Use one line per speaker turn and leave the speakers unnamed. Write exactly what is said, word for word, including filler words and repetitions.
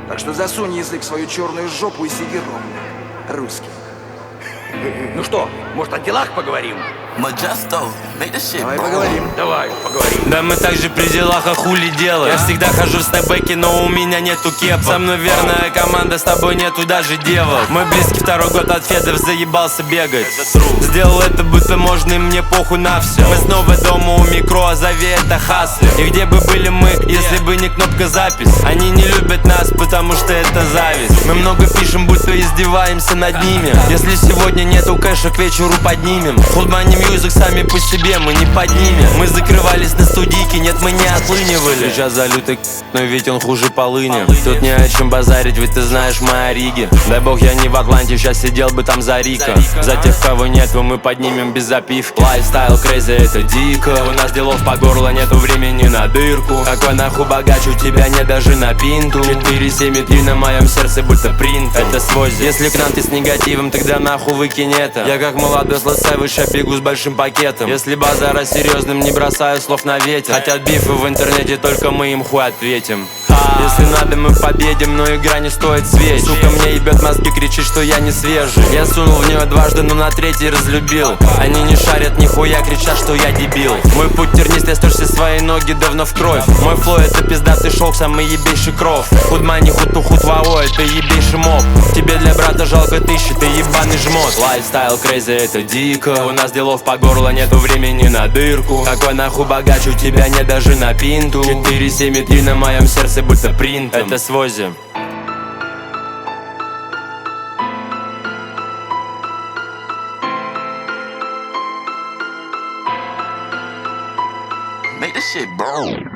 Так что засунь язык в свою черную жопу и сиди ровно. Русский.
Ну что, может, о делах поговорим?
Modesto, make this shit
Давай
bro.
поговорим.
Давай, поговорим.
Да мы также при делах, а хули делать? Я всегда хожу в снэпбэке, но у меня нету кепа. Со мной верная команда, с тобой нету даже девок. Мой близкий второй год от федов заебался бегать. Сделал это, будто можно, и мне похуй на все. Мы снова дома у микро, а зови это хасли. И где бы были мы, если бы не кнопка запись? Они не любят нас, потому что это зависть. Мы много пишем, будто издеваемся над ними. Если сегодня нету кэша, к вечеру поднимем. Худмани мьюзик сами по себе, мы не поднимем. Мы закрывались на студийке, нет, мы не отлынивали. Сейчас залютый, но ведь он хуже полыни. Тут не о чем базарить, ведь ты знаешь мои риги. Дай бог я не в Атланте, сейчас сидел бы там за Рика. За тех, кого нету, мы поднимем без запивки. Лайфстайл крейзи, это дико. У нас делов по горло, нету времени на дырку. Какой нахуй богач, у тебя нет даже на пинту. Четыре семь три на моем сердце, будто принт. Это свой. Если к нам ты с негативом, тогда нахуй выкинь это. Я как молодой слэсэвыш, я бегу с большим пакетом. Если базара серьезным, не бросаю слов на ветер. Хотят бифы в интернете, только мы им хуй ответим. Если надо, мы победим, но игра не стоит свеч. Сука мне ебет мозги, кричит, что я не свежий. Я сунул в нее дважды, но на третий разлюбил. Они не шарят нихуя, кричат, что я дебил. Мой путь тернист, я стерся свои ноги давно в кровь. Мой флоу это пиздатый шок, самый ебейший кров. Худмани, хуту, хутвао, это ебейший моб. Тебе для брата жалко тысячи, ты ебаный жмот. Лайфстайл крейзи, это дико. У нас делов по горло, нету времени на дырку. Какой нахуй богач, у тебя нет даже на пинту. Четыре семь три на моем сердце, будто принт. Это свози.
Make this shit bro.